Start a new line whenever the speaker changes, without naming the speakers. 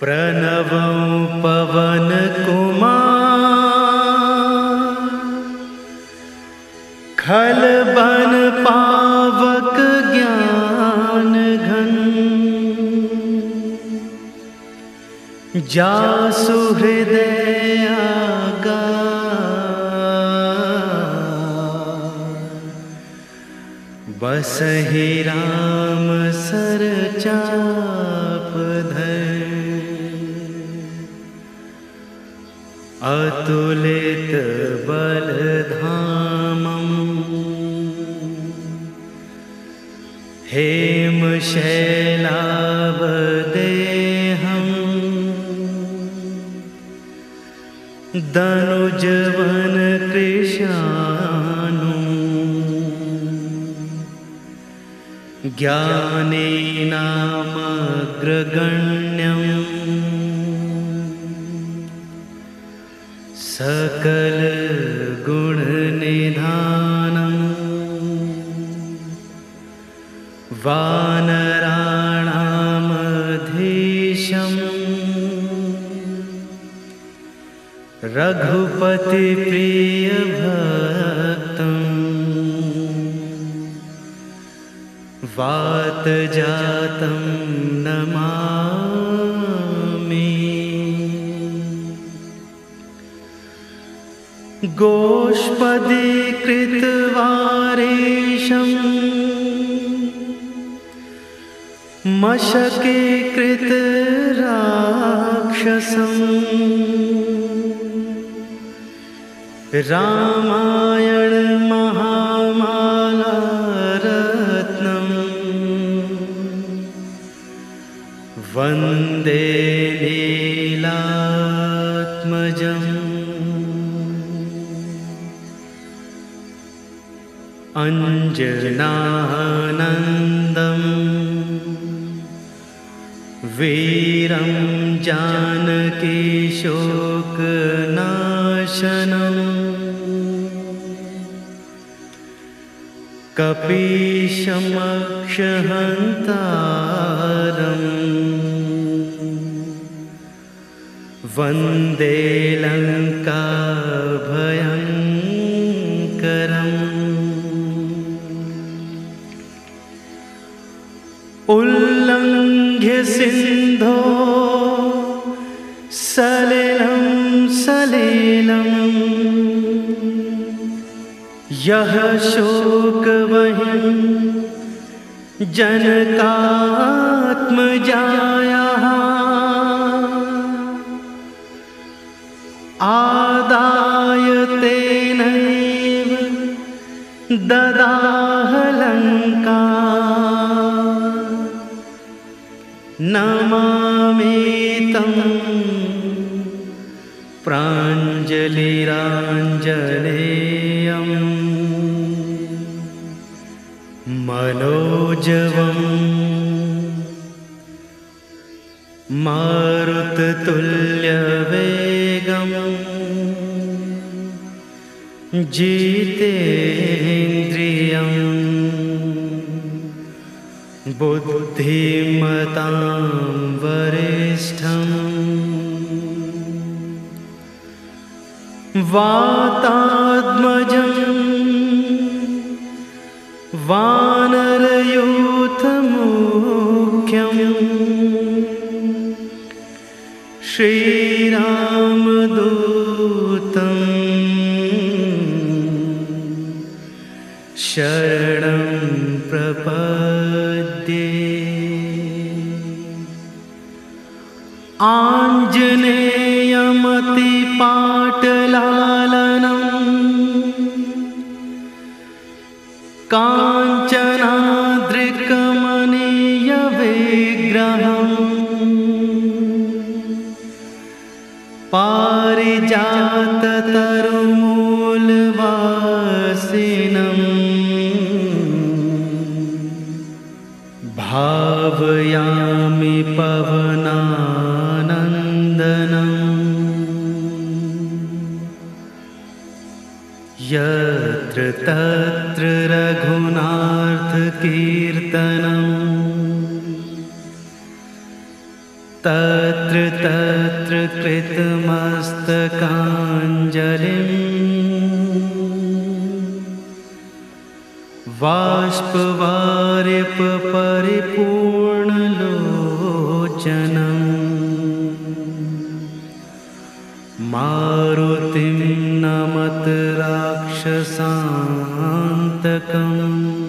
प्रणवं पवन कुमार खलबन पावक ज्ञान घन जासु हृदय बसहि राम सर चाप धर अतुलित बल धामं हेम शैलाभ देहं दनुजवन कृशानु ज्ञानेनामग्रगण्यं सकल गुण निधानं वानराणामधीशं रघुपति प्रिय भक्तं वात जातं नमामि। गोष्पदीकृतवारेशं मशकीकृत राक्षसं रामायण महामाला रत्नं वन्दे लीलात्मजम् अंजनानन्दं वीरं जानकी शोकनाशनं कपीशमक्षहन्तारं वन्दे लङ्काभयङ्करम् उल्लङ्घ्य सिन्धो सलिलं सलीलं यः शोकवह्निं जनकात्मजायाः आदाय तेनैव ददाह लङ्का नमामि तं प्राञ्जलिराञ्जनेयं मनोजवं मारुततुल्यवेगं जितेन्द्रियं बुद्धिमतां वरिष्ठं वातात्मजं वानरयूथमुख्यं श्रीरामदूतं शरणं प्रपद्ये। आञ्जनेयमतिपाटलालनं काञ्चनाद्रिकमनीयविग्रहं पारिजाततरुमूलवासिनं भावयामि पवनानन्दनं यत्र तत्र रघुनाथकीर्तनं तत्र तत्र कृतमस्तकाञ्जलिम् बाष्पवारिपरिपूर्णलोचनम् मारुतिं नमत राक्षसान्तकम्